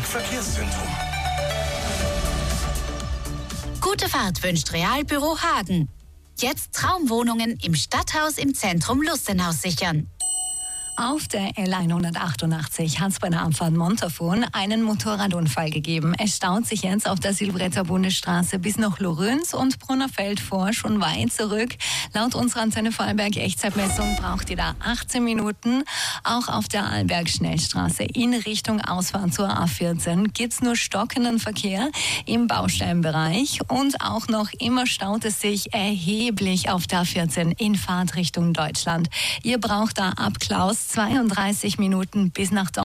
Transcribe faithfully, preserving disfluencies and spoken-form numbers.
Verkehrszentrum. Gute Fahrt wünscht Realbüro Hagen. Jetzt Traumwohnungen im Stadthaus im Zentrum Lustenau sichern. Auf der L hundertachtundachtzig hat es bei der Abfahrt Montafon einen Motorradunfall gegeben. Es staut sich jetzt auf der Silbretter Bundesstraße bis nach Lorüns und Brunnerfeld vor, schon weit zurück. Laut unserer Antenne Vorarlberg Echtzeitmessung braucht ihr da achtzehn Minuten. Auch auf der Arlberg-Schnellstraße in Richtung Ausfahrt zur A vierzehn gibt es nur stockenden Verkehr im Bausteinbereich. Und auch noch immer staut es sich erheblich auf der A vierzehn in Fahrtrichtung Deutschland. Ihr braucht da ab Klaus zweiunddreißig Minuten bis nach Dortmund.